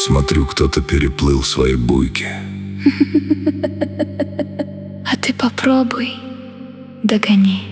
Смотрю, кто-то переплыл свои буйки. А ты попробуй, догони.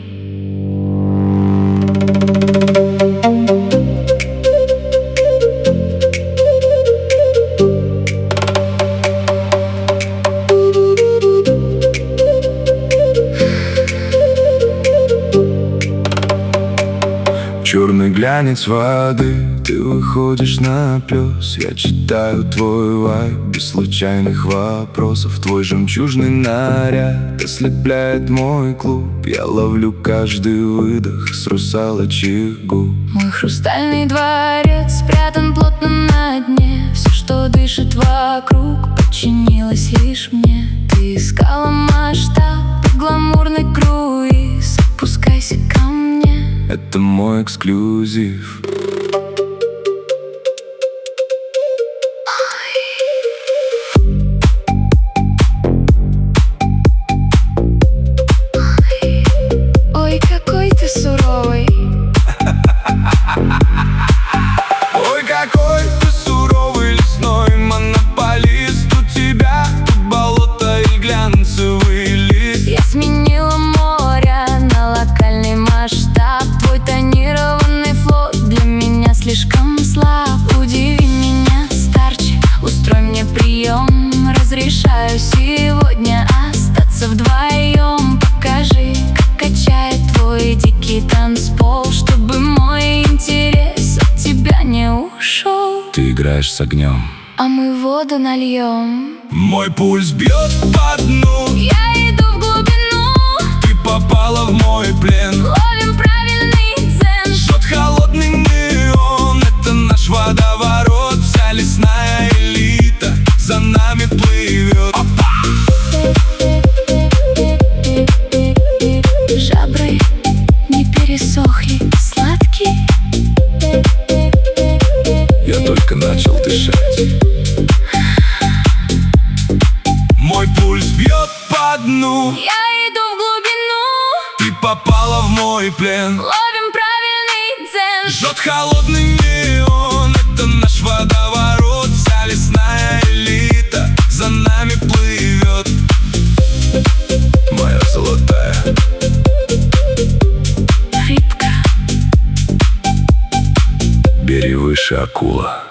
Черный глянец воды, ты выходишь на плюс. Я читаю твой вайб без случайных вопросов. Твой жемчужный наряд ослепляет мой клуб. Я ловлю каждый выдох с русалочьих губ. Мой хрустальный дворец спрятан плотно на дне. Все, что дышит вокруг, подчинилось лишь мне. Ты искала масштаб и гламурный круиз. Опускайся ко мне. Это мой эксклюзив. Ой, какой ты суровый. Ой, какой ты суровый лесной монополист. У тебя тут болото и глянцевый лист. Я сменила море на локальный масштаб. Твой тонированный флот для меня слишком слаб. Удиви меня, старче, устрой мне прием. Разрешаю сегодня остаться вдвоем. Покажи, как качает твой дикий танцпол, чтобы мой интерес от тебя не ушел. Ты играешь с огнем, А мы воду нальем. мой пульс бьет по дну. Я иду в глубину. Ты попала в мой плен. Ловим правильный дзен. Жжет холодный неон. Это наш водоворот. Вся лесная элита за нами плывет. Жабры не пересохли, сладкий. Я только начал дышать. Мой пульс бьет по дну. Я иду в глубину. Ты попала в мой плен. Ловим правильный дзен. Жжет холодный неон. Это наш водоворот. Вся лесная элита за нами плывет. Моя золотая Рыбка. бери выше, акула.